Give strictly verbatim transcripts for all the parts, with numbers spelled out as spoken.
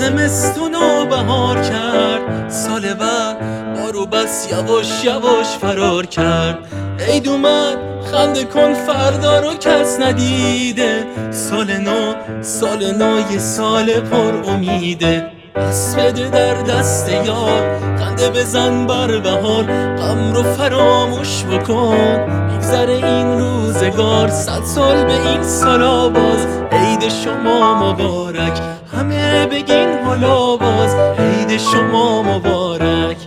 زمستونو بهار کرد، سال بعد بارو بس یواش یواش فرار کرد. عید اومد خنده کن فردا رو کس ندیده، سال نو سال نو یه سال پر امیده. دست بده در دست یار، خنده بزن بر بهار، غم رو فراموش بکن میگذره این روزگار. صد سال به این سالا باز، عید شما مبارک، همه بگین حالا باز، عید شما مبارک.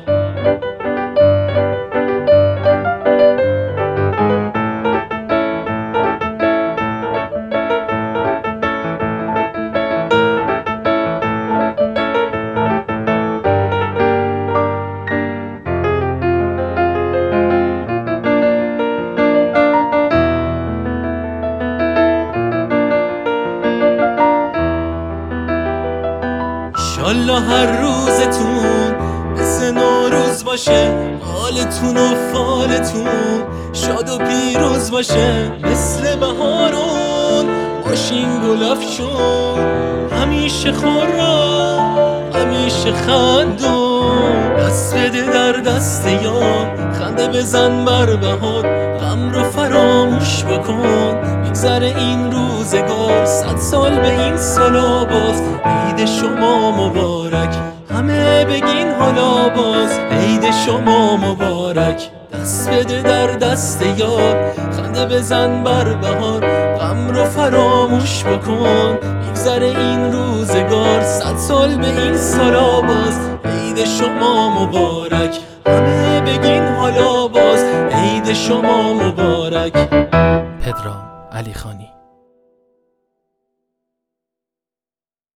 انشالله هر روزتون مثل نوروز باشه، حالتون و فالتون شاد و پیروز باشه. مثل بهارون باشین گلفشون، همیشه خورم همیشه خندون. دست بده در دست یار، خنده بزن بر بهار، غم رو فراموش بکن میگذره این روزگار. صد سال به این سالا باز، عید شما مبارک، همه بگین حالا باز، عید شما مبارک. دست بده در دست یار، خنده بزن بر بهار، غم رو فراموش بکن میگذره این روزگار. صد سال به این سالا باز، عید شما مبارک، همه بگین حالا باز، عید شما مبارک. پدرام علیخانی.